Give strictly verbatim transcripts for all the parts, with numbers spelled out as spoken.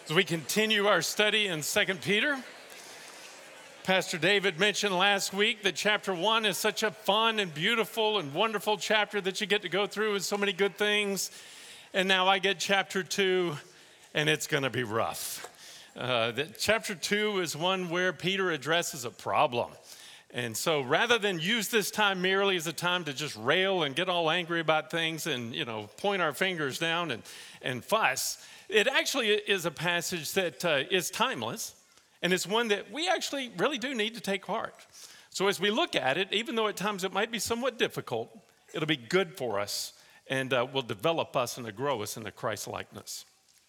As we continue our study in Second Peter, Pastor David mentioned last week that chapter one is such a fun and beautiful and wonderful chapter that you get to go through with so many good things. And now I get chapter two, and it's going to be rough. Uh, the, chapter two is one where Peter addresses a problem. And so rather than use this time merely as a time to just rail and get all angry about things and, you know, point our fingers down and, and fuss, it actually is a passage that uh, is timeless, and it's one that we actually really do need to take heart. So as we look at it, even though at times it might be somewhat difficult, it'll be good for us and uh, will develop us and to grow us into Christ-likeness.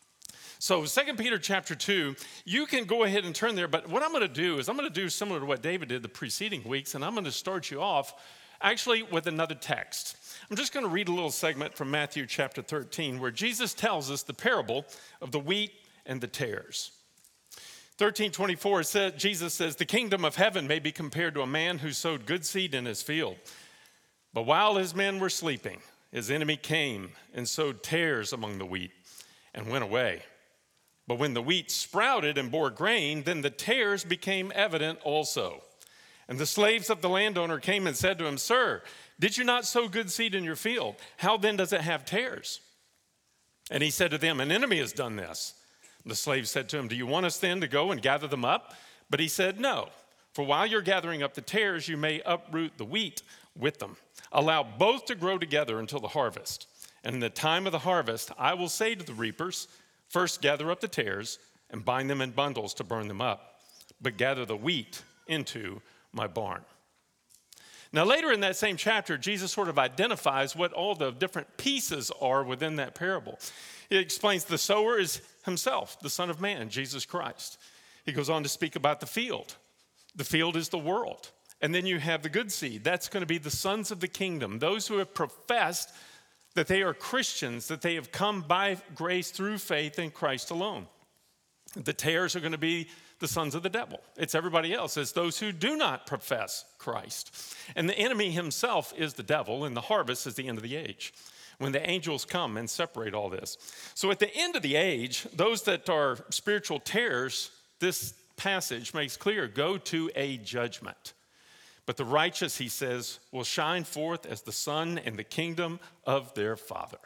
So Second Peter chapter two, you can go ahead and turn there, but what I'm going to do is I'm going to do similar to what David did the preceding weeks, and I'm going to start you off actually with another text. I'm just going to read a little segment from Matthew chapter thirteen where Jesus tells us the parable of the wheat and the tares. thirteen twenty-four says, Jesus says, "The kingdom of heaven may be compared to a man who sowed good seed in his field. But while his men were sleeping, his enemy came and sowed tares among the wheat and went away. But when the wheat sprouted and bore grain, then the tares became evident also. And the slaves of the landowner came and said to him, 'Sir, did you not sow good seed in your field? How then does it have tares?' And he said to them, 'An enemy has done this.' The slaves said to him, 'Do you want us then to go and gather them up?' But he said, 'No, for while you're gathering up the tares, you may uproot the wheat with them. Allow both to grow together until the harvest. And in the time of the harvest, I will say to the reapers, first gather up the tares and bind them in bundles to burn them up, but gather the wheat into my barn.'" Now later in that same chapter, Jesus sort of identifies what all the different pieces are within that parable. He explains the sower is himself, the Son of Man, Jesus Christ. He goes on to speak about the field. The field is the world. And then you have the good seed. That's going to be the sons of the kingdom, those who have professed that they are Christians, that they have come by grace through faith in Christ alone. The tares are going to be the sons of the devil. It's everybody else. It's those who do not profess Christ. And the enemy himself is the devil, and the harvest is the end of the age, when the angels come and separate all this. So at the end of the age, those that are spiritual tares, this passage makes clear, go to a judgment. But the righteous, he says, will shine forth as the sun in the kingdom of their Father.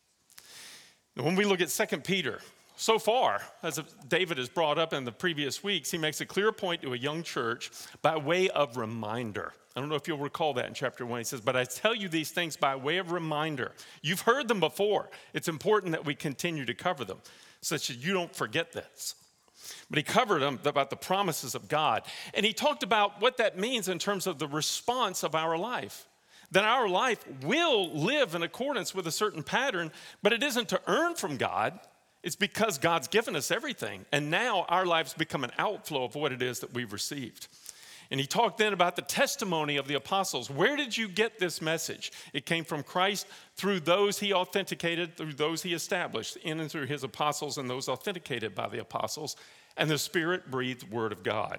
Now, when we look at Second Peter, so far, as David has brought up in the previous weeks, he makes a clear point to a young church by way of reminder. I don't know if you'll recall that in chapter one. He says, "But I tell you these things by way of reminder." You've heard them before. It's important that we continue to cover them such that you don't forget this. But he covered them about the promises of God. And he talked about what that means in terms of the response of our life. That our life will live in accordance with a certain pattern, but it isn't to earn from God. It's because God's given us everything. And now our lives become an outflow of what it is that we've received. And he talked then about the testimony of the apostles. Where did you get this message? It came from Christ through those he authenticated, through those he established, in and through his apostles and those authenticated by the apostles, and the Spirit-breathed word of God.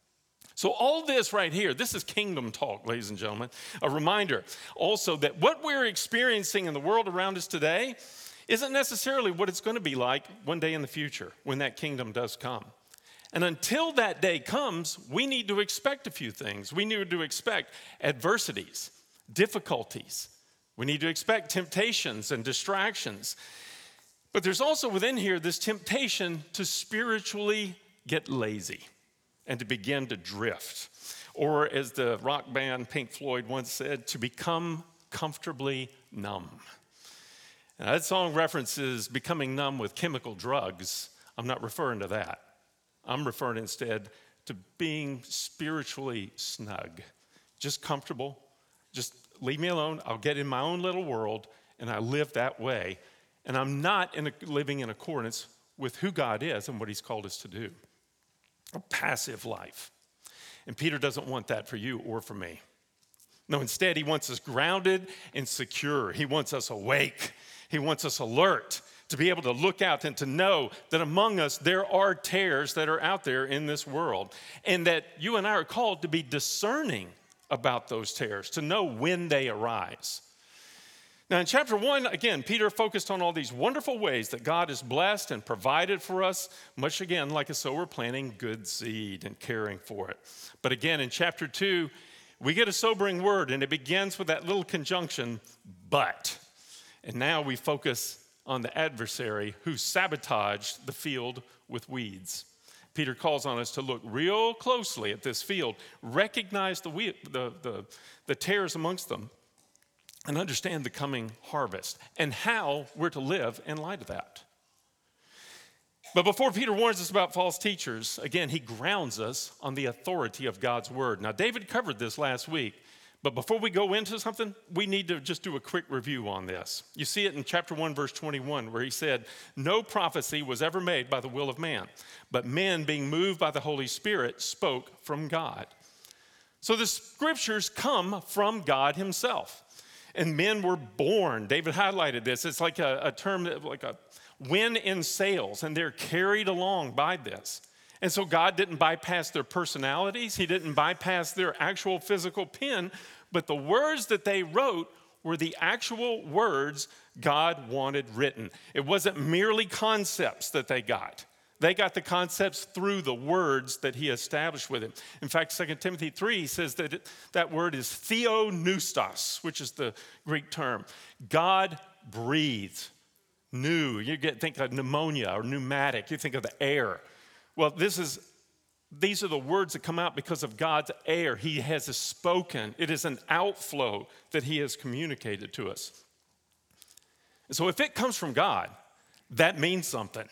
So all this right here, this is kingdom talk, ladies and gentlemen. A reminder also that what we're experiencing in the world around us today isn't necessarily what it's going to be like one day in the future when that kingdom does come. And until that day comes, we need to expect a few things. We need to expect adversities, difficulties. We need to expect temptations and distractions. But there's also within here this temptation to spiritually get lazy and to begin to drift. Or as the rock band Pink Floyd once said, to become comfortably numb. Now, that song references becoming numb with chemical drugs. I'm not referring to that. I'm referring instead to being spiritually snug, just comfortable. Just leave me alone. I'll get in my own little world, and I live that way. And I'm not in a, living in accordance with who God is and what he's called us to do. A passive life. And Peter doesn't want that for you or for me. No, instead, he wants us grounded and secure. He wants us awake. He wants us alert to be able to look out and to know that among us there are tares that are out there in this world, and that you and I are called to be discerning about those tares, to know when they arise. Now, in chapter one, again, Peter focused on all these wonderful ways that God has blessed and provided for us, much again like a sower planting good seed and caring for it. But again, in chapter two, we get a sobering word, and it begins with that little conjunction, but. And now we focus on the adversary who sabotaged the field with weeds. Peter calls on us to look real closely at this field, recognize the, we- the, the, the tares amongst them, and understand the coming harvest and how we're to live in light of that. But before Peter warns us about false teachers, again, he grounds us on the authority of God's word. Now, David covered this last week, but before we go into something, we need to just do a quick review on this. You see it in chapter one, verse twenty-one, where he said, "No prophecy was ever made by the will of man, but men being moved by the Holy Spirit spoke from God." So the scriptures come from God himself. And men were born. David highlighted this. It's like a, a term, that, like a wind in sails, and they're carried along by this. And so God didn't bypass their personalities. He didn't bypass their actual physical pen, but the words that they wrote were the actual words God wanted written. It wasn't merely concepts that they got. They got the concepts through the words that he established with him. In fact, Second Timothy three says that it, that word is theopneustos, which is the Greek term. God breathed, new. You get think of pneumonia or pneumatic. You think of the air. Well, this is these are the words that come out because of God's air. He has spoken. It is an outflow that he has communicated to us. And so if it comes from God, that means something.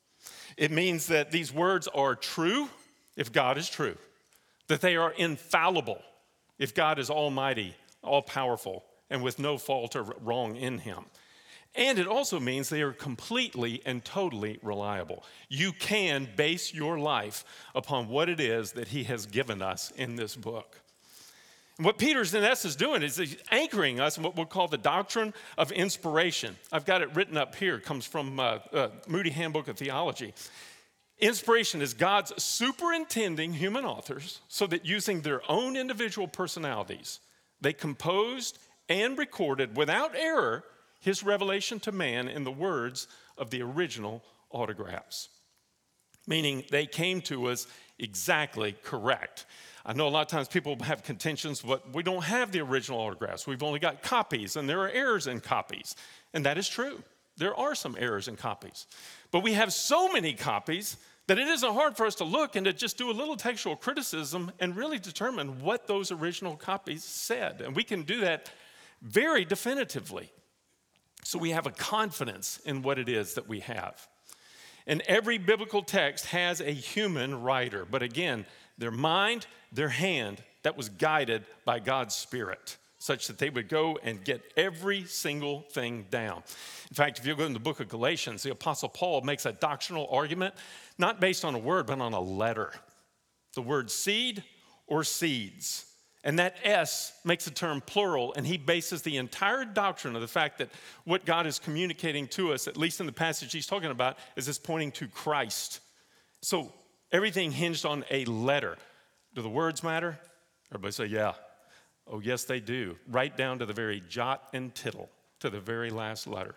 It means that these words are true if God is true, that they are infallible if God is almighty, all-powerful, and with no fault or wrong in him. And it also means they are completely and totally reliable. You can base your life upon what it is that he has given us in this book. And what Peter's in essence doing is he's anchoring us in what we'll call the doctrine of inspiration. I've got it written up here. It comes from uh, uh, Moody Handbook of Theology. Inspiration is God's superintending human authors so that using their own individual personalities, they composed and recorded without error his revelation to man in the words of the original autographs. Meaning they came to us exactly correct. I know a lot of times people have contentions, but we don't have the original autographs. We've only got copies, and there are errors in copies. And that is true. There are some errors in copies. But we have so many copies that it isn't hard for us to look and to just do a little textual criticism and really determine what those original copies said. And we can do that very definitively. So we have a confidence in what it is that we have. And every biblical text has a human writer, but again, their mind, their hand, that was guided by God's Spirit, such that they would go and get every single thing down. In fact, if you go in the book of Galatians, the Apostle Paul makes a doctrinal argument, not based on a word, but on a letter. The word seed or seeds. And that S makes the term plural, and he bases the entire doctrine of the fact that what God is communicating to us, at least in the passage he's talking about, is this pointing to Christ. So everything hinged on a letter. Do the words matter? Everybody say, yeah. Oh, yes, they do. Right down to the very jot and tittle, to the very last letter.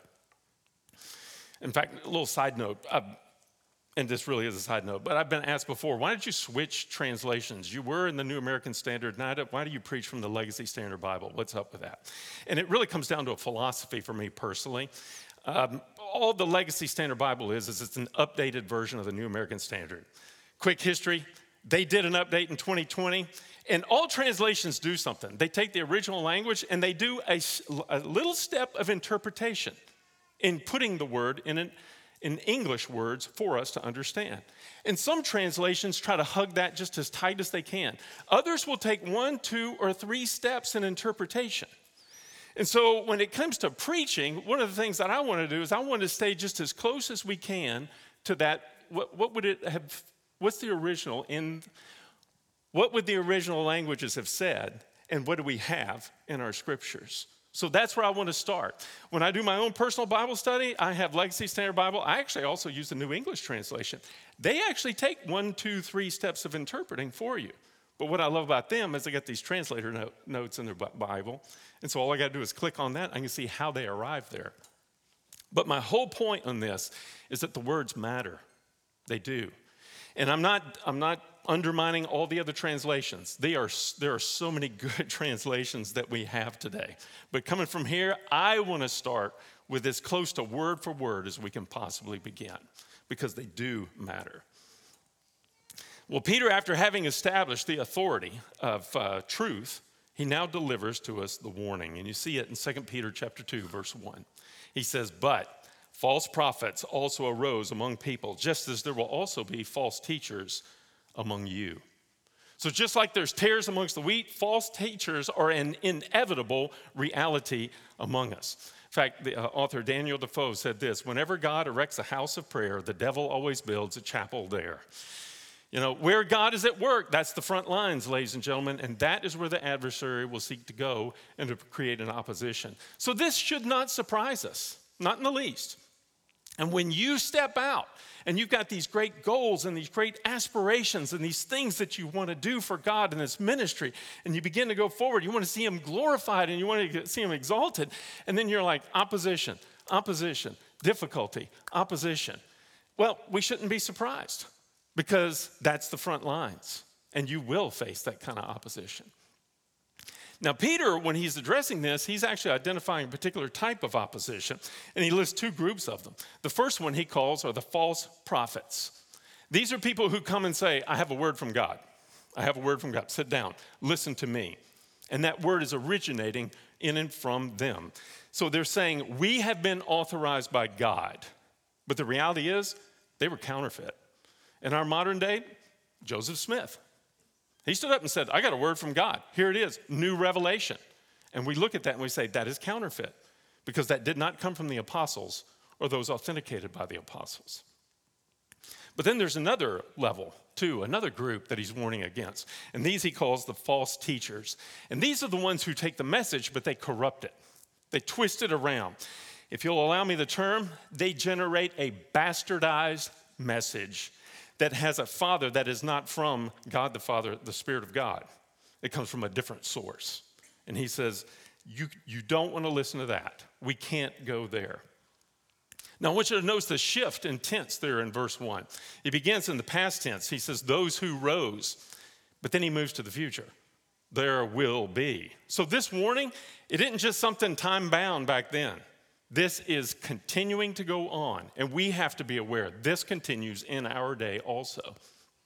In fact, a little side note, uh, and this really is a side note, but I've been asked before, why did you switch translations? You were in the New American Standard, now why do you preach from the Legacy Standard Bible? What's up with that? And it really comes down to a philosophy for me personally. Um, all the Legacy Standard Bible is, is it's an updated version of the New American Standard. Quick history, they did an update in twenty twenty, and all translations do something. They take the original language and they do a, a little step of interpretation in putting the word in an in English words for us to understand. And some translations try to hug that just as tight as they can. Others will take one, two, or three steps in interpretation. And so when it comes to preaching, one of the things that I want to do is I want to stay just as close as we can to that. What, what would it have, what's the original in, what would the original languages have said, and what do we have in our scriptures? So that's where I want to start. When I do my own personal Bible study, I have Legacy Standard Bible. I actually also use the New English Translation. They actually take one, two, three steps of interpreting for you. But what I love about them is they got these translator note, notes in their Bible. And so all I got to do is click on that. I can see how they arrived there. But my whole point on this is that the words matter. They do. And I'm not, I'm not undermining all the other translations. They are, there are so many good translations that we have today. But coming from here, I want to start with as close to word for word as we can possibly begin, because they do matter. Well, Peter, after having established the authority of uh, truth, he now delivers to us the warning. And you see it in Second Peter chapter two, verse one. He says, but false prophets also arose among people, just as there will also be false teachers among you. So just like there's tares amongst the wheat, false teachers are an inevitable reality among us. In fact, the uh, author Daniel Defoe said this: whenever God erects a house of prayer, the devil always builds a chapel there. You know, where God is at work, that's the front lines, ladies and gentlemen, and that is where the adversary will seek to go and to create an opposition. So this should not surprise us, not in the least. And when you step out and you've got these great goals and these great aspirations and these things that you want to do for God in this ministry, and you begin to go forward, you want to see him glorified and you want to see him exalted, and then you're like, opposition, opposition, difficulty, opposition. Well, we shouldn't be surprised, because that's the front lines, and you will face that kind of opposition. Now, Peter, when he's addressing this, he's actually identifying a particular type of opposition, and he lists two groups of them. The first one he calls are the false prophets. These are people who come and say, I have a word from God. I have a word from God. Sit down. Listen to me. And that word is originating in and from them. So they're saying, we have been authorized by God. But the reality is, they were counterfeit. In our modern day, Joseph Smith. He stood up and said, I got a word from God. Here it is, new revelation. And we look at that and we say, that is counterfeit, because that did not come from the apostles or those authenticated by the apostles. But then there's another level, too, another group that he's warning against. And these he calls the false teachers. And these are the ones who take the message, but they corrupt it. They twist it around. If you'll allow me the term, they generate a bastardized message that has a father that is not from God the Father, the Spirit of God. It comes from a different source. And he says, you, you don't want to listen to that. We can't go there. Now, I want you to notice the shift in tense there in verse one. He begins in the past tense. He says, those who rose. But then he moves to the future. There will be. So this warning, it isn't just something time-bound back then. This is continuing to go on, and we have to be aware this continues in our day also.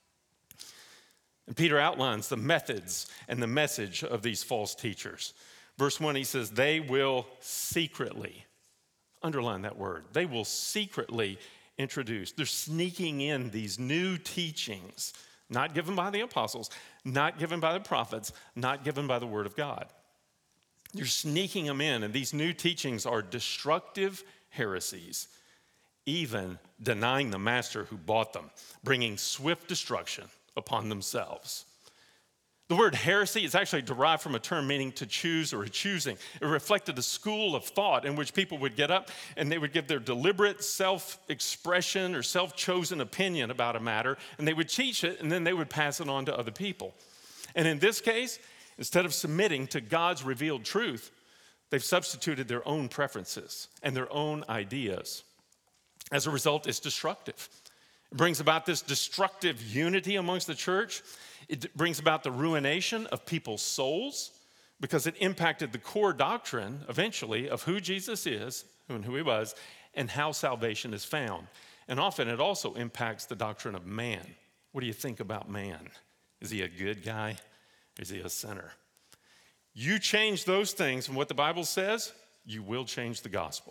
And Peter outlines the methods and the message of these false teachers. Verse one, he says, they will secretly, underline that word, they will secretly introduce, they're sneaking in these new teachings, not given by the apostles, not given by the prophets, not given by the word of God. You're sneaking them in, and these new teachings are destructive heresies, even denying the master who bought them, bringing swift destruction upon themselves. The word heresy is actually derived from a term meaning to choose or a choosing. It reflected a school of thought in which people would get up and they would give their deliberate self-expression or self-chosen opinion about a matter, and they would teach it, and then they would pass it on to other people. And in this case, instead of submitting to God's revealed truth, they've substituted their own preferences and their own ideas. As a result, it's destructive. It brings about this destructive unity amongst the church. It brings about the ruination of people's souls, because it impacted the core doctrine, eventually, of who Jesus is and who he was and how salvation is found. And often it also impacts the doctrine of man. What do you think about man? Is he a good guy? Is he a sinner? You change those things from what the Bible says, you will change the gospel.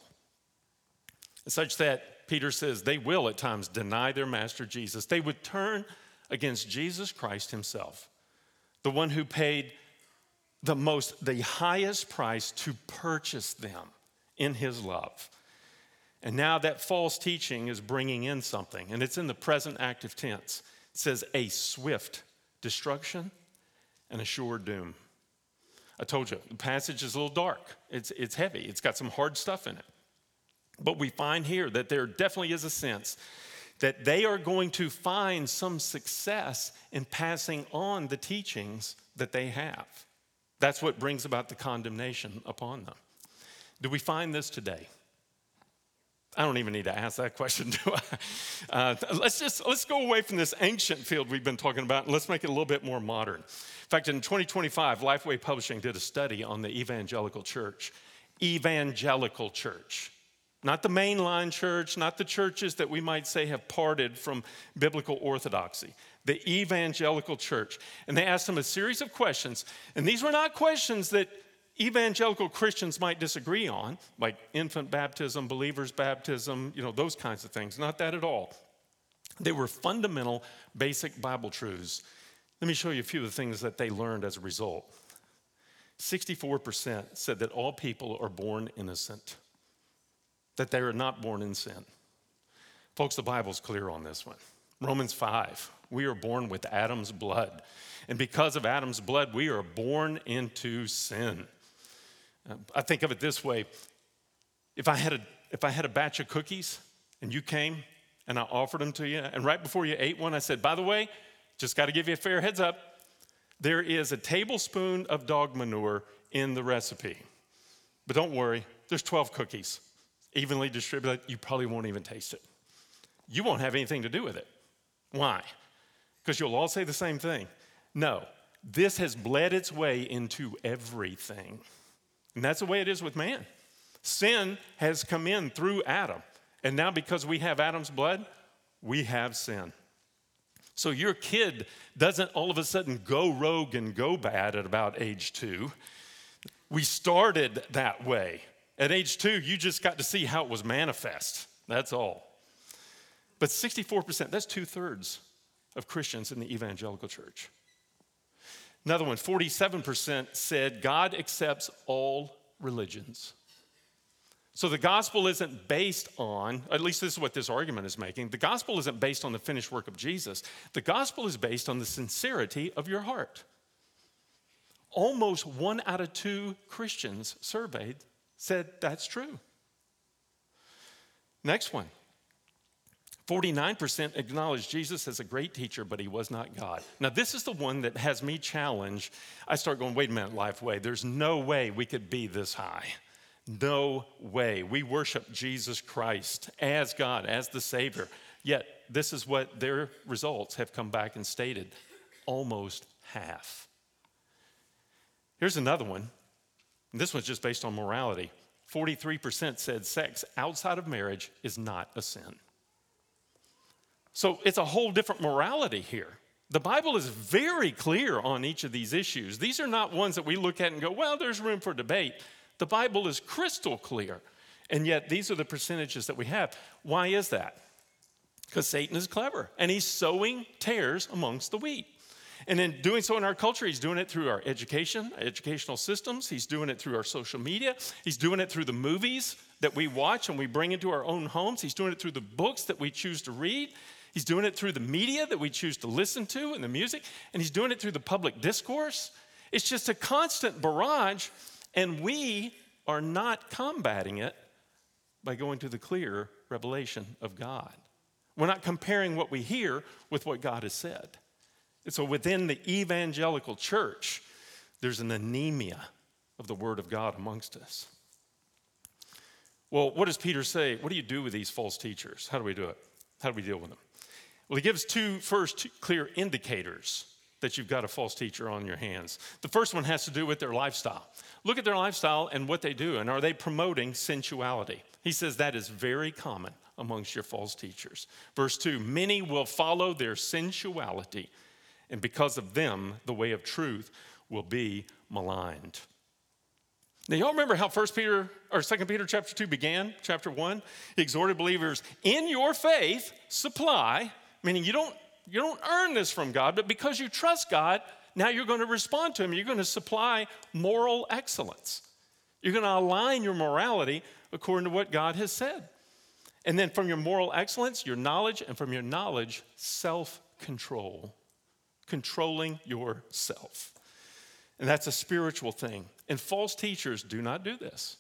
Such that Peter says they will at times deny their master Jesus. They would turn against Jesus Christ himself, the one who paid the most, the highest price to purchase them in his love. And now that false teaching is bringing in something, and it's in the present active tense. It says a swift destruction and a sure doom. I told you, the passage is a little dark. It's, it's heavy. It's got some hard stuff in it. But we find here that there definitely is a sense that they are going to find some success in passing on the teachings that they have. That's what brings about the condemnation upon them. Do we find this today? I don't even need to ask that question, do I? Uh, let's just, let's go away from this ancient field we've been talking about and let's make it a little bit more modern. In fact, in twenty twenty-five, Lifeway Publishing did a study on the evangelical church. Evangelical church. Not the mainline church, not the churches that we might say have parted from biblical orthodoxy. The evangelical church. And they asked them a series of questions. And these were not questions that evangelical Christians might disagree on, like infant baptism, believers' baptism, you know, those kinds of things. Not that at all. They were fundamental, basic Bible truths. Let me show you a few of the things that they learned as a result. sixty-four percent said that all people are born innocent, that they are not born in sin. Folks, the Bible's clear on this one. Romans five, we are born with Adam's blood. And because of Adam's blood, we are born into sin. Uh, I think of it this way. If I had a, if I had a batch of cookies and you came and I offered them to you, and right before you ate one, I said, by the way, just got to give you a fair heads up, there is a tablespoon of dog manure in the recipe. But don't worry, there's twelve cookies, evenly distributed. You probably won't even taste it. You won't have anything to do with it. Why? Because you'll all say the same thing. No, this has bled its way into everything. And that's the way it is with man. Sin has come in through Adam. And now because we have Adam's blood, we have sin. So your kid doesn't all of a sudden go rogue and go bad at about age two. We started that way. At age two, you just got to see how it was manifest. That's all. But sixty-four percent, that's two-thirds of Christians in the evangelical church. Another one, forty-seven percent said God accepts all religions. So the gospel isn't based on, at least this is what this argument is making, the gospel isn't based on the finished work of Jesus. The gospel is based on the sincerity of your heart. Almost one out of two Christians surveyed said that's true. Next one. forty-nine percent acknowledged Jesus as a great teacher, but he was not God. Now, this is the one that has me challenged. I start going, wait a minute, Lifeway, there's no way we could be this high. No way. We worship Jesus Christ as God, as the Savior. Yet, this is what their results have come back and stated. Almost half. Here's another one. This one's just based on morality. forty-three percent said sex outside of marriage is not a sin. So it's a whole different morality here. The Bible is very clear on each of these issues. These are not ones that we look at and go, well, there's room for debate. The Bible is crystal clear. And yet these are the percentages that we have. Why is that? Because Satan is clever and he's sowing tares amongst the wheat. And in doing so in our culture, he's doing it through our education, educational systems. He's doing it through our social media. He's doing it through the movies that we watch and we bring into our own homes. He's doing it through the books that we choose to read. He's doing it through the media that we choose to listen to and the music. And he's doing it through the public discourse. It's just a constant barrage, and we are not combating it by going to the clear revelation of God. We're not comparing what we hear with what God has said. And so within the evangelical church, there's an anemia of the Word of God amongst us. Well, what does Peter say? What do you do with these false teachers? How do we do it? How do we deal with them? Well, he gives two first two clear indicators that you've got a false teacher on your hands. The first one has to do with their lifestyle. Look at their lifestyle and what they do, and are they promoting sensuality? He says that is very common amongst your false teachers. Verse two, many will follow their sensuality, and because of them, the way of truth will be maligned. Now, y'all remember how First Peter or Second Peter chapter two began? Chapter one, he exhorted believers, in your faith, supply, meaning you don't You don't earn this from God, but because you trust God, now you're going to respond to him. You're going to supply moral excellence. You're going to align your morality according to what God has said. And then from your moral excellence, your knowledge, and from your knowledge, self-control. Controlling yourself. And that's a spiritual thing. And false teachers do not do this.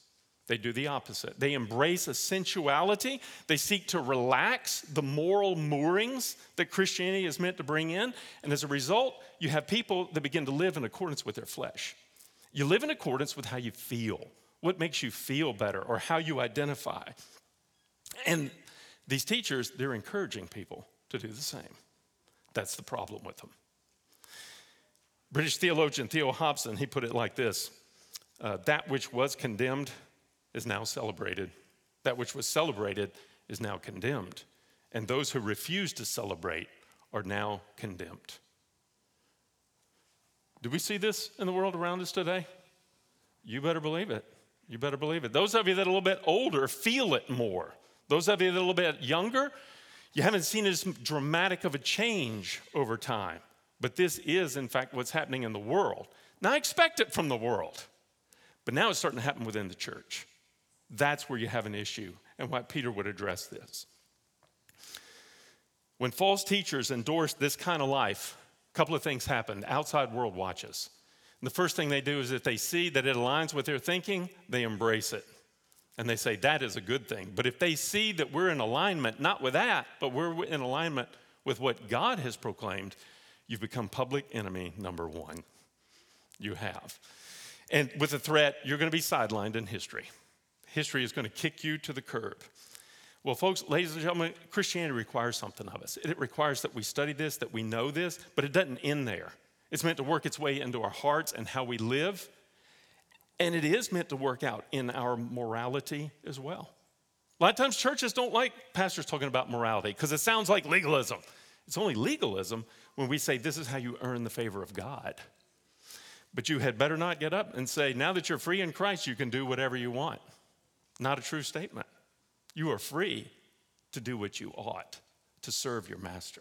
They do the opposite. They embrace a sensuality. They seek to relax the moral moorings that Christianity is meant to bring in. And as a result, you have people that begin to live in accordance with their flesh. You live in accordance with how you feel, what makes you feel better, or how you identify. And these teachers, they're encouraging people to do the same. That's the problem with them. British theologian Theo Hobson, he put it like this: uh, that which was condemned is now celebrated. That which was celebrated is now condemned. And those who refuse to celebrate are now condemned. Do we see this in the world around us today? You better believe it. You better believe it. Those of you that are a little bit older feel it more. Those of you that are a little bit younger, you haven't seen as dramatic of a change over time. But this is, in fact, what's happening in the world. Now, I expect it from the world. But now it's starting to happen within the church. That's where you have an issue, and why Peter would address this. When false teachers endorse this kind of life, a couple of things happen. The outside world watches. And the first thing they do is if they see that it aligns with their thinking, they embrace it. And they say, that is a good thing. But if they see that we're in alignment, not with that, but we're in alignment with what God has proclaimed, you've become public enemy number one. You have. And with the threat, you're going to be sidelined in history. History is going to kick you to the curb. Well, folks, ladies and gentlemen, Christianity requires something of us. It requires that we study this, that we know this, but it doesn't end there. It's meant to work its way into our hearts and how we live. And it is meant to work out in our morality as well. A lot of times churches don't like pastors talking about morality because it sounds like legalism. It's only legalism when we say this is how you earn the favor of God. But you had better not get up and say, now that you're free in Christ, you can do whatever you want. Not a true statement. You are free to do what you ought, to serve your master.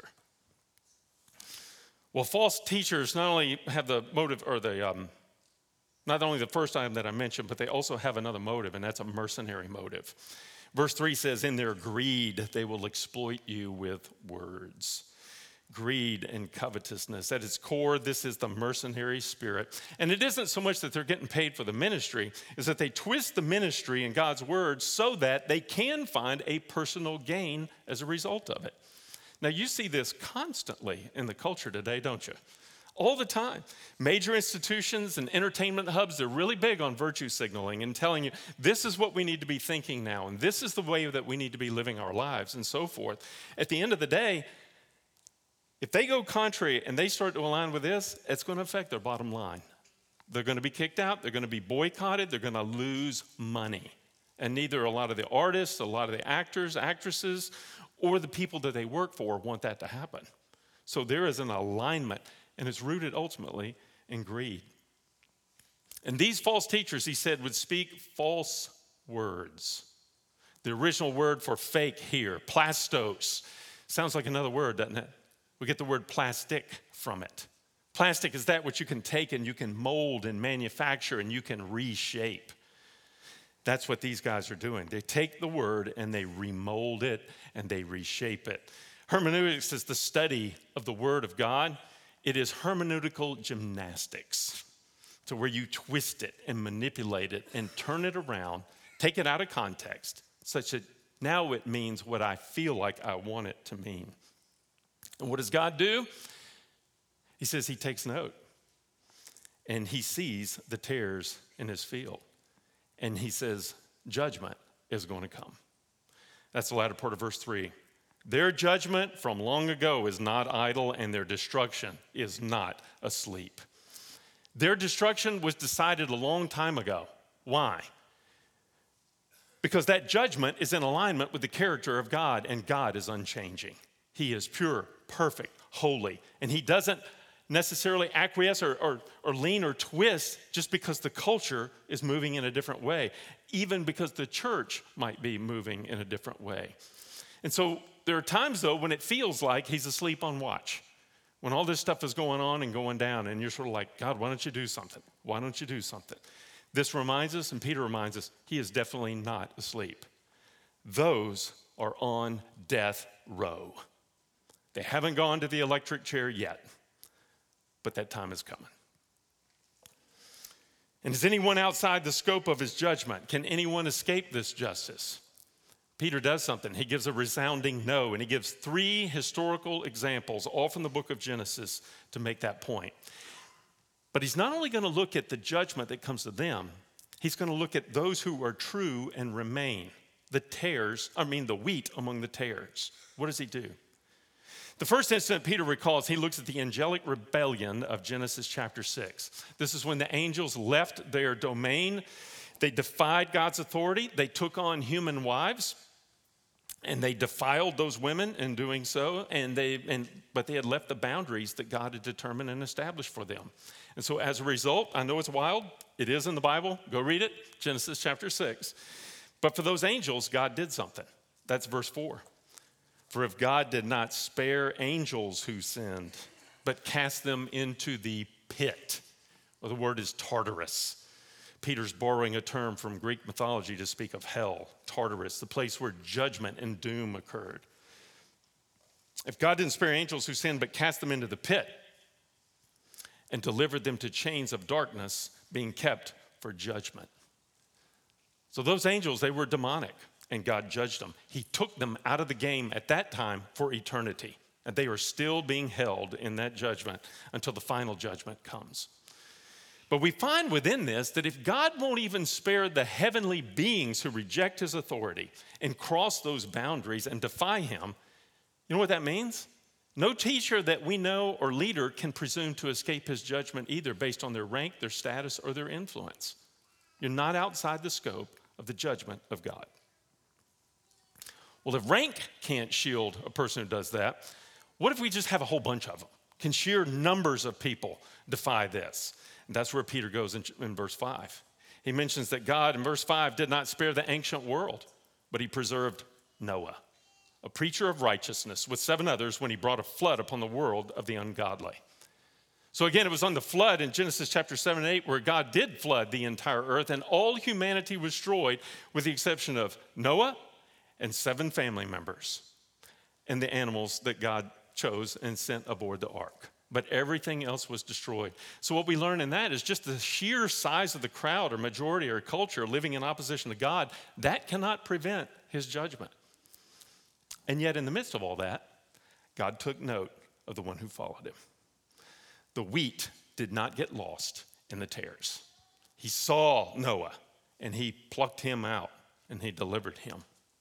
Well, false teachers not only have the motive, or the um, not only the first item that I mentioned, but they also have another motive, and that's a mercenary motive. Verse three says, in their greed, they will exploit you with words. Greed and covetousness. At its core, this is the mercenary spirit. And it isn't so much that they're getting paid for the ministry, is that they twist the ministry and God's word so that they can find a personal gain as a result of it. Now, you see this constantly in the culture today, don't you? All the time. Major institutions and entertainment hubs, they're really big on virtue signaling and telling you, this is what we need to be thinking now, and this is the way that we need to be living our lives, and so forth. At the end of the day, if they go contrary and they start to align with this, it's going to affect their bottom line. They're going to be kicked out. They're going to be boycotted. They're going to lose money. And neither a lot of the artists, a lot of the actors, actresses, or the people that they work for want that to happen. So there is an alignment, and it's rooted ultimately in greed. And these false teachers, he said, would speak false words. The original word for fake here, plastos, sounds like another word, doesn't it? We get the word plastic from it. Plastic is that which you can take and you can mold and manufacture and you can reshape. That's what these guys are doing. They take the word and they remold it and they reshape it. Hermeneutics is the study of the word of God. It is hermeneutical gymnastics, to where you twist it and manipulate it and turn it around, take it out of context, such that now it means what I feel like I want it to mean. And what does God do? He says he takes note, and he sees the tares in his field, and he says judgment is going to come. That's the latter part of verse three. Their judgment from long ago is not idle, and their destruction is not asleep. Their destruction was decided a long time ago. Why? Because that judgment is in alignment with the character of God, and God is unchanging. He is pure, perfect, holy, and he doesn't necessarily acquiesce or, or, or lean or twist just because the culture is moving in a different way, even because the church might be moving in a different way. And so there are times, though, when it feels like he's asleep on watch, when all this stuff is going on and going down, and you're sort of like, God, why don't you do something? Why don't you do something? This reminds us, and Peter reminds us, he is definitely not asleep. Those are on death row. They haven't gone to the electric chair yet, but that time is coming. And is anyone outside the scope of his judgment? Can anyone escape this justice? Peter does something. He gives a resounding no, and he gives three historical examples, all from the book of Genesis, to make that point. But he's not only going to look at the judgment that comes to them, he's going to look at those who are true and remain, the tares, I mean the wheat among the tares. What does he do? The first incident Peter recalls, he looks at the angelic rebellion of Genesis chapter six. This is when the angels left their domain. They defied God's authority. They took on human wives, and they defiled those women in doing so. And they, and, but they had left the boundaries that God had determined and established for them. And so as a result, I know it's wild. It is in the Bible. Go read it, Genesis chapter six. But for those angels, God did something. That's verse four. For if God did not spare angels who sinned, but cast them into the pit, or the word is Tartarus. Peter's borrowing a term from Greek mythology to speak of hell, Tartarus, the place where judgment and doom occurred. If God didn't spare angels who sinned, but cast them into the pit and delivered them to chains of darkness, being kept for judgment. So those angels, they were demonic. And God judged them. He took them out of the game at that time for eternity. And they are still being held in that judgment until the final judgment comes. But we find within this that if God won't even spare the heavenly beings who reject his authority and cross those boundaries and defy him, you know what that means? No teacher that we know or leader can presume to escape his judgment either based on their rank, their status, or their influence. You're not outside the scope of the judgment of God. Well, if rank can't shield a person who does that, what if we just have a whole bunch of them? Can sheer numbers of people defy this? And that's where Peter goes in, in verse five. He mentions that God, in verse five, did not spare the ancient world, but he preserved Noah, a preacher of righteousness, with seven others when he brought a flood upon the world of the ungodly. So again, it was on the flood in Genesis chapter seven and eight where God did flood the entire earth, and all humanity was destroyed with the exception of Noah and seven family members, and the animals that God chose and sent aboard the ark. But everything else was destroyed. So what we learn in that is just the sheer size of the crowd or majority or culture living in opposition to God, that cannot prevent his judgment. And yet in the midst of all that, God took note of the one who followed him. The wheat did not get lost in the tares. He saw Noah, and he plucked him out, and he delivered him.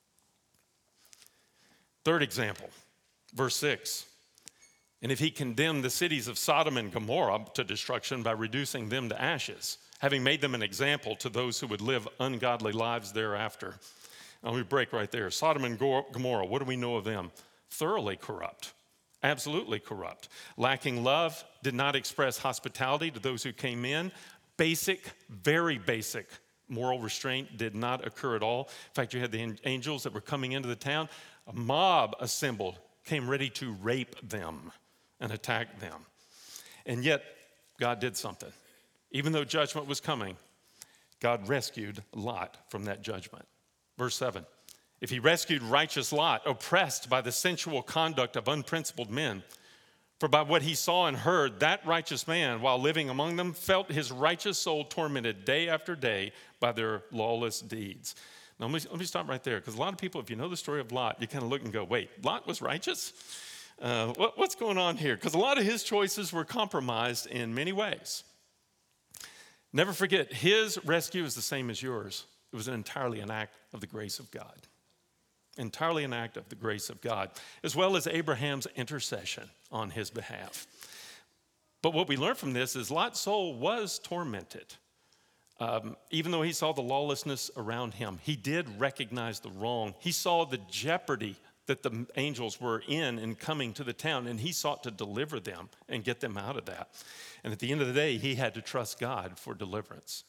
Third example, verse six. And if he condemned the cities of Sodom and Gomorrah to destruction by reducing them to ashes, having made them an example to those who would live ungodly lives thereafter. Now let me break right there. Sodom and Gomorrah, what do we know of them? Thoroughly corrupt, absolutely corrupt. Lacking love, did not express hospitality to those who came in. Basic, very basic moral restraint did not occur at all. In fact, you had the angels that were coming into the town. A mob assembled, came ready to rape them and attack them. And yet, God did something. Even though judgment was coming, God rescued Lot from that judgment. Verse seven, if he rescued righteous Lot, oppressed by the sensual conduct of unprincipled men, for by what he saw and heard, that righteous man, while living among them, felt his righteous soul tormented day after day by their lawless deeds. Now, let me, let me stop right there, because a lot of people, if you know the story of Lot, you kind of look and go, wait, Lot was righteous? Uh, what, what's going on here? Because a lot of his choices were compromised in many ways. Never forget, his rescue is the same as yours. It was entirely an act of the grace of God. Entirely an act of the grace of God, as well as Abraham's intercession on his behalf. But what we learn from this is Lot's soul was tormented. Um, even though he saw the lawlessness around him, he did recognize the wrong. He saw the jeopardy that the angels were in in coming to the town, and he sought to deliver them and get them out of that. And at the end of the day, he had to trust God for deliverance.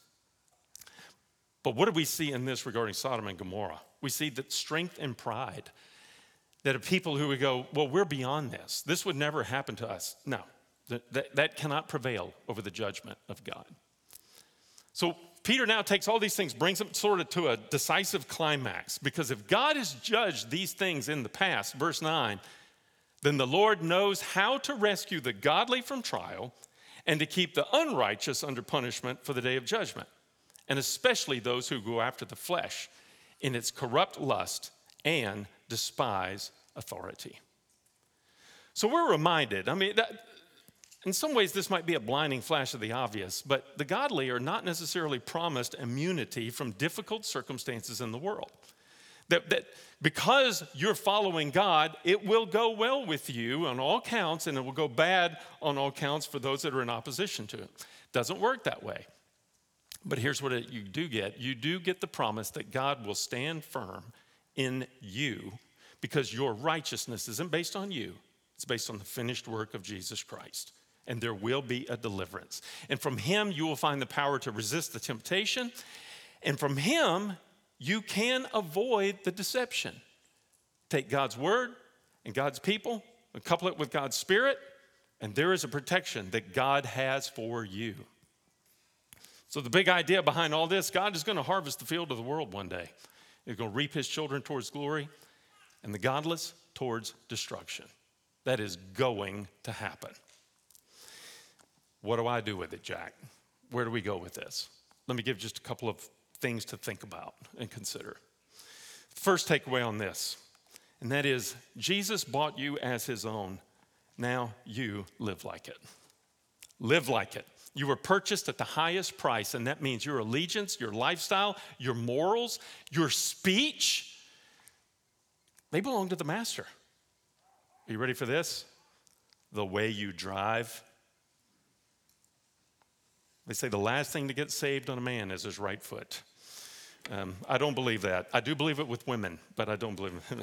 But what do we see in this regarding Sodom and Gomorrah? We see that strength and pride, that are people who would go, well, we're beyond this. This would never happen to us. No, that, that, that cannot prevail over the judgment of God. So Peter now takes all these things, brings them sort of to a decisive climax, because if God has judged these things in the past, verse nine, then the Lord knows how to rescue the godly from trial and to keep the unrighteous under punishment for the day of judgment, and especially those who go after the flesh in its corrupt lust and despise authority. So we're reminded, I mean, that, in some ways this might be a blinding flash of the obvious, but the godly are not necessarily promised immunity from difficult circumstances in the world. That, that because you're following God, it will go well with you on all counts, and it will go bad on all counts for those that are in opposition to it. Doesn't work that way. But here's what it, you do get. You do get the promise that God will stand firm in you because your righteousness isn't based on you. It's based on the finished work of Jesus Christ. And there will be a deliverance. And from him, you will find the power to resist the temptation. And from him, you can avoid the deception. Take God's word and God's people and couple it with God's spirit, and there is a protection that God has for you. So the big idea behind all this, God is going to harvest the field of the world one day. He's going to reap his children towards glory and the godless towards destruction. That is going to happen. What do I do with it, Jack? Where do we go with this? Let me give just a couple of things to think about and consider. First takeaway on this, and that is Jesus bought you as his own. Now you live like it. Live like it. You were purchased at the highest price, and that means your allegiance, your lifestyle, your morals, your speech, they belong to the master. Are you ready for this? The way you drive. They say the last thing to get saved on a man is his right foot. Um, I don't believe that. I do believe it with women, but I don't believe it.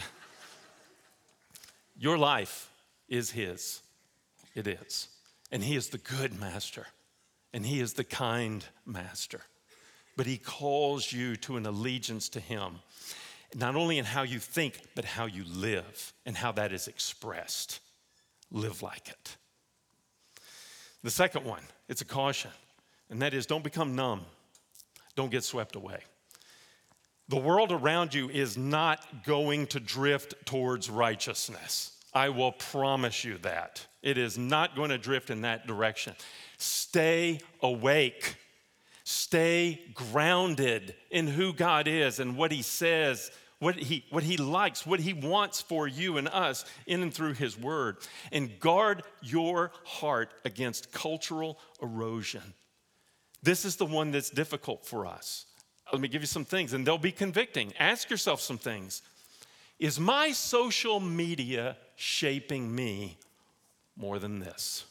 Your life is his. It is. And he is the good master. And he is the kind master. But he calls you to an allegiance to him, not only in how you think, but how you live and how that is expressed. Live like it. The second one, it's a caution. And that is, don't become numb. Don't get swept away. The world around you is not going to drift towards righteousness. I will promise you that. It is not going to drift in that direction. Stay awake. Stay grounded in who God is and what he says, what he, what he likes, what he wants for you and us in and through his word. And guard your heart against cultural erosion. This is the one that's difficult for us. Let me give you some things, and they'll be convicting. Ask yourself some things. Is my social media shaping me more than this?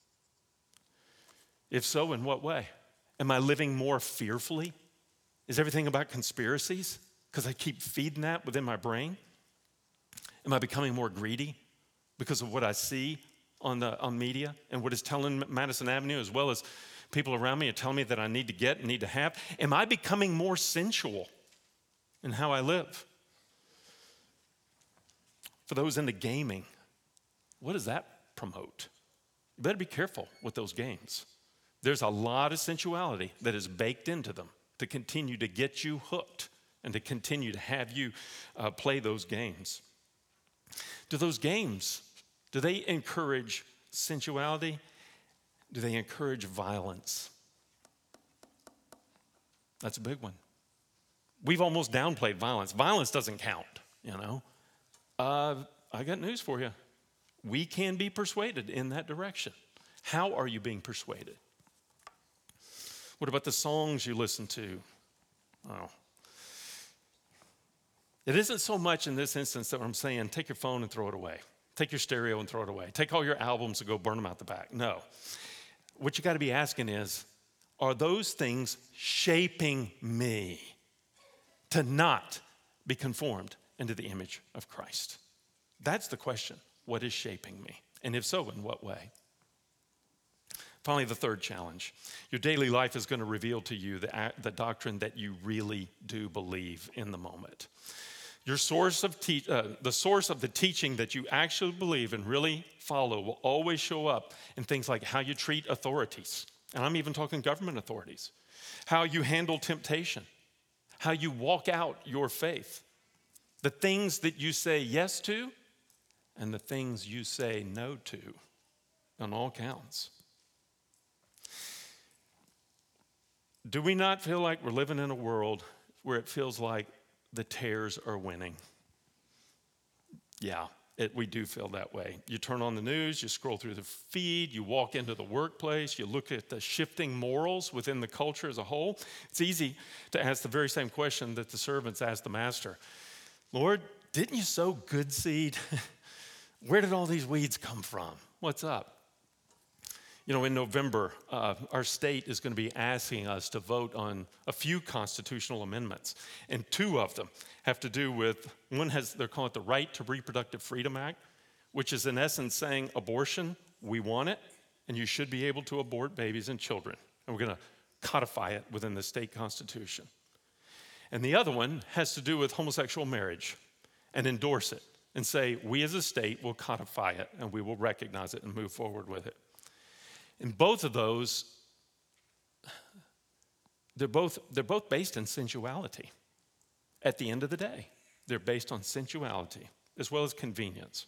If so, in what way? Am I living more fearfully? Is everything about conspiracies? Because I keep feeding that within my brain? Am I becoming more greedy because of what I see on the on media and what is telling Madison Avenue, as well as people around me are telling me that I need to get and need to have? Am I becoming more sensual in how I live? For those into gaming, what does that promote? You better be careful with those games. There's a lot of sensuality that is baked into them to continue to get you hooked and to continue to have you uh, play those games. Do those games, do they encourage sensuality? Do they encourage violence? That's a big one. We've almost downplayed violence. Violence doesn't count, you know. Uh, I got news for you. We can be persuaded in that direction. How are you being persuaded? What about the songs you listen to? Oh. It isn't so much in this instance that I'm saying take your phone and throw it away. Take your stereo and throw it away. Take all your albums and go burn them out the back. No. What you got to be asking is, are those things shaping me to not be conformed into the image of Christ? That's the question. What is shaping me? And if so, in what way? Finally, the third challenge. Your daily life is going to reveal to you the, the doctrine that you really do believe in the moment. Your source of te- uh, the source of the teaching that you actually believe and really follow will always show up in things like how you treat authorities. And I'm even talking government authorities. How you handle temptation. How you walk out your faith. The things that you say yes to and the things you say no to on all counts. Do we not feel like we're living in a world where it feels like the tares are winning? Yeah, it, we do feel that way. You turn on the news, you scroll through the feed, you walk into the workplace, you look at the shifting morals within the culture as a whole. It's easy to ask the very same question that the servants asked the master. Lord, didn't you sow good seed? Where did all these weeds come from? What's up? You know, in November, uh, our state is going to be asking us to vote on a few constitutional amendments, and two of them have to do with, one has, they're calling it the Right to Reproductive Freedom Act, which is in essence saying abortion, we want it, and you should be able to abort babies and children, and we're going to codify it within the state constitution. And the other one has to do with homosexual marriage and endorse it and say, we as a state will codify it and we will recognize it and move forward with it. And both of those, they're both, they're both based in sensuality. At the end of the day, they're based on sensuality as well as convenience.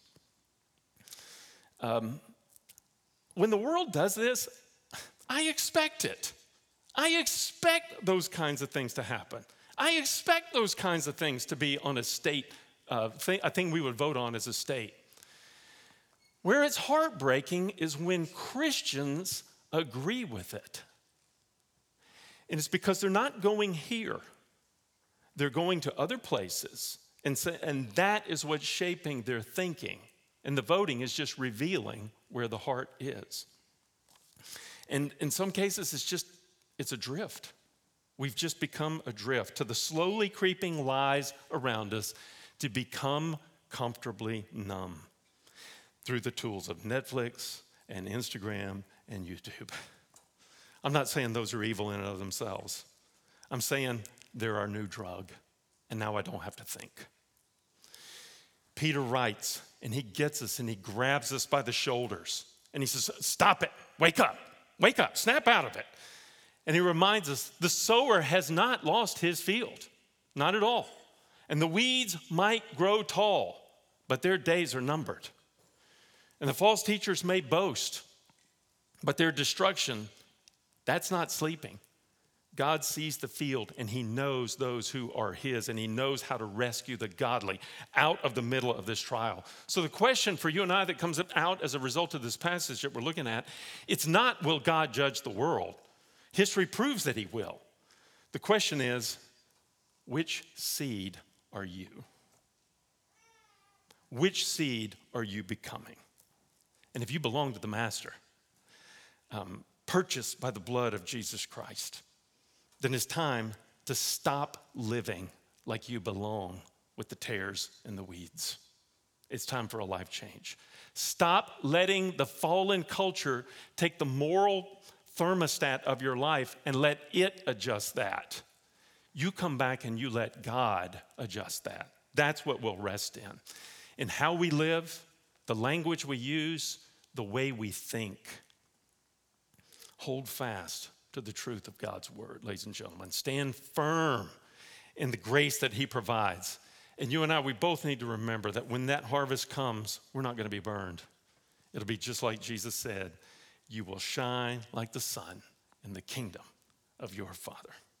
Um, when the world does this, I expect it. I expect those kinds of things to happen. I expect those kinds of things to be on a state, uh, thing, a thing we would vote on as a state. Where it's heartbreaking is when Christians agree with it. And it's because they're not going here. They're going to other places. And, so, and that is what's shaping their thinking. And the voting is just revealing where the heart is. And in some cases, it's just, it's a drift. We've just become adrift to the slowly creeping lies around us to become comfortably numb through the tools of Netflix and Instagram and YouTube. I'm not saying those are evil in and of themselves. I'm saying they're our new drug, and now I don't have to think. Peter writes, and he gets us, and he grabs us by the shoulders, and he says, stop it, wake up, wake up, snap out of it. And he reminds us, the sower has not lost his field, not at all. And the weeds might grow tall, but their days are numbered. And the false teachers may boast, but their destruction, that's not sleeping. God sees the field, and he knows those who are his, and he knows how to rescue the godly out of the middle of this trial. So the question for you and I that comes out as a result of this passage that we're looking at, it's not, will God judge the world? History proves that he will. The question is, which seed are you? Which seed are you becoming? And if you belong to the Master, um, purchased by the blood of Jesus Christ, then it's time to stop living like you belong with the tares and the weeds. It's time for a life change. Stop letting the fallen culture take the moral thermostat of your life and let it adjust that. You come back and you let God adjust that. That's what we'll rest in. In how we live, the language we use, the way we think. Hold fast to the truth of God's word, ladies and gentlemen. Stand firm in the grace that he provides. And you and I, we both need to remember that when that harvest comes, we're not going to be burned. It'll be just like Jesus said, you will shine like the sun in the kingdom of your Father.